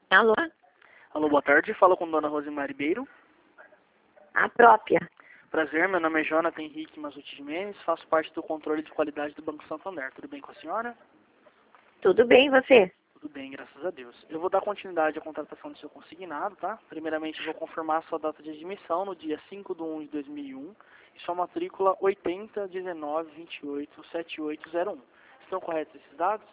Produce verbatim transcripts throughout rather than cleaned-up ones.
Alô? Alô, boa tarde. Fala com Dona Rosemary Ribeiro. A própria. Prazer, meu nome é Jonathan Henrique Mazuti Jimenez, faço parte do controle de qualidade do Banco Santander. Tudo bem com a senhora? Tudo bem, e você? Tudo bem, graças a Deus. Eu vou dar continuidade à contratação do seu consignado, tá? Primeiramente, eu vou confirmar a sua data de admissão no dia cinco de um de dois mil e um e sua matrícula oitenta, dezenove, vinte e oito, setenta e oito zero um. Estão corretos esses dados?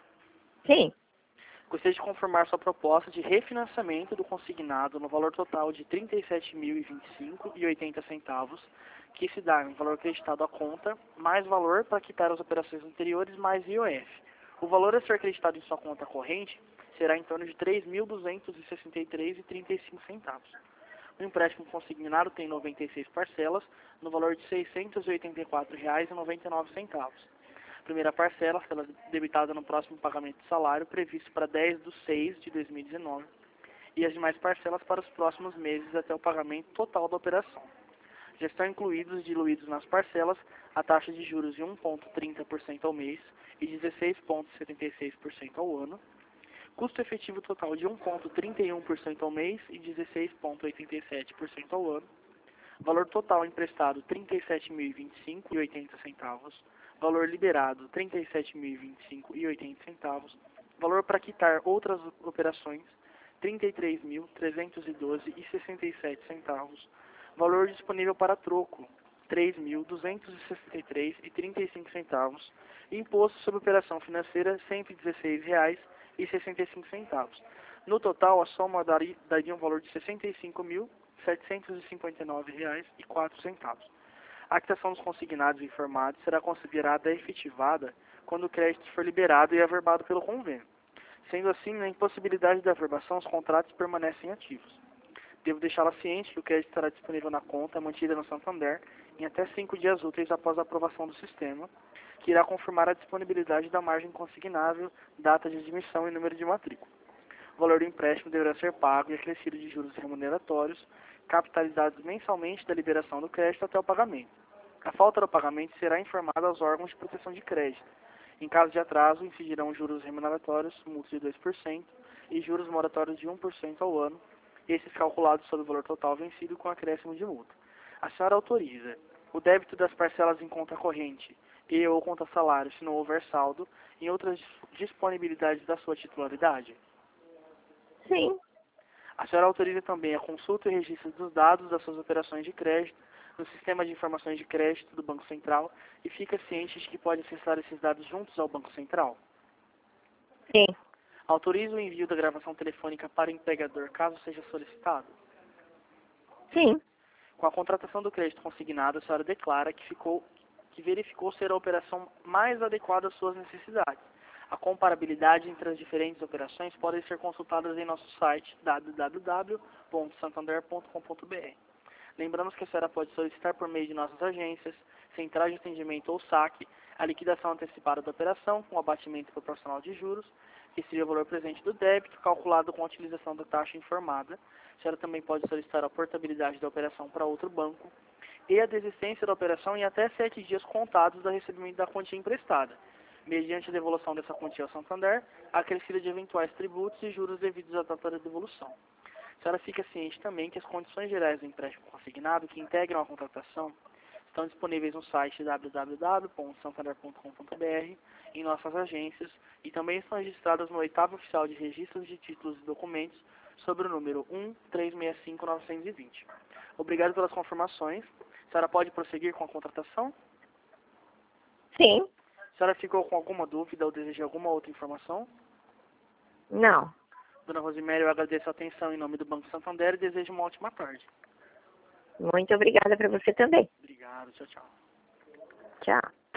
Sim. Gostaria de confirmar sua proposta de refinanciamento do consignado no valor total de trinta e sete mil e vinte e cinco reais e oitenta centavos, que se dá em valor acreditado à conta, mais valor para quitar as operações anteriores, mais I O F. O valor a ser acreditado em sua conta corrente será em torno de três mil duzentos e sessenta e três reais e trinta e cinco centavos. O empréstimo consignado tem noventa e seis parcelas, no valor de seiscentos e oitenta e quatro reais e noventa e nove centavos. Primeira parcela será debitada no próximo pagamento de salário, previsto para dez de seis de dois mil e dezenove, e as demais parcelas para os próximos meses até o pagamento total da operação. Já estão incluídos e diluídos nas parcelas a taxa de juros de um vírgula trinta por cento ao mês e dezesseis vírgula setenta e seis por cento ao ano, custo efetivo total de um vírgula trinta e um por cento ao mês e dezesseis vírgula oitenta e sete por cento ao ano, valor total emprestado trinta e sete mil e vinte e cinco reais e oitenta centavos, valor liberado trinta e sete mil e vinte e cinco reais e oitenta centavos, valor para quitar outras operações trinta e três mil trezentos e doze reais e sessenta e sete centavos, valor disponível para troco três mil duzentos e sessenta e três reais e trinta e cinco centavos, imposto sobre operação financeira cento e dezesseis reais e sessenta e cinco centavos. No total, a soma daria, daria um valor de sessenta e cinco mil setecentos e cinquenta e nove reais e quatro centavos. A quitação dos consignados informados será considerada efetivada quando o crédito for liberado e averbado pelo convênio. Sendo assim, na impossibilidade da averbação, os contratos permanecem ativos. Devo deixá-la ciente que o crédito estará disponível na conta mantida no Santander em até cinco dias úteis após a aprovação do sistema, que irá confirmar a disponibilidade da margem consignável, data de admissão e número de matrícula. O valor do empréstimo deverá ser pago e acrescido de juros remuneratórios, capitalizados mensalmente da liberação do crédito até o pagamento. A falta do pagamento será informada aos órgãos de proteção de crédito. Em caso de atraso, incidirão juros remuneratórios, multas de dois por cento e juros moratórios de um por cento ao ano, esses calculados sobre o valor total vencido com acréscimo de multa. A senhora autoriza o débito das parcelas em conta corrente e ou conta salário, se não houver saldo, em outras disponibilidades da sua titularidade? Sim. A senhora autoriza também a consulta e registro dos dados das suas operações de crédito no Sistema de Informações de Crédito do Banco Central e fica ciente de que pode acessar esses dados juntos ao Banco Central? Sim. Autoriza o envio da gravação telefônica para o empregador, caso seja solicitado? Sim. Com a contratação do crédito consignado, a senhora declara que, ficou, que verificou ser a operação mais adequada às suas necessidades. A comparabilidade entre as diferentes operações pode ser consultada em nosso site w w w ponto santander ponto com ponto b r. Lembramos que a senhora pode solicitar por meio de nossas agências, centrais de atendimento ou saque, a liquidação antecipada da operação com abatimento proporcional de juros, que seria o valor presente do débito, calculado com a utilização da taxa informada. A senhora também pode solicitar a portabilidade da operação para outro banco e a desistência da operação em até sete dias contados do recebimento da quantia emprestada, mediante a devolução dessa quantia ao Santander, acrescida de eventuais tributos e juros devidos à data da devolução. A senhora fica ciente também que as condições gerais do empréstimo consignado que integram a contratação estão disponíveis no site w w w ponto santander ponto com ponto b r, em nossas agências, e também estão registradas no oitavo oficial de registros de títulos e documentos sobre o número um três seis cinco nove dois zero. Obrigado pelas confirmações. A senhora pode prosseguir com a contratação? Sim. A senhora ficou com alguma dúvida ou deseja alguma outra informação? Não. Dona Rosemary, eu agradeço a atenção em nome do Banco Santander e desejo uma ótima tarde. Muito obrigada para você também. Obrigado, tchau, tchau. Tchau.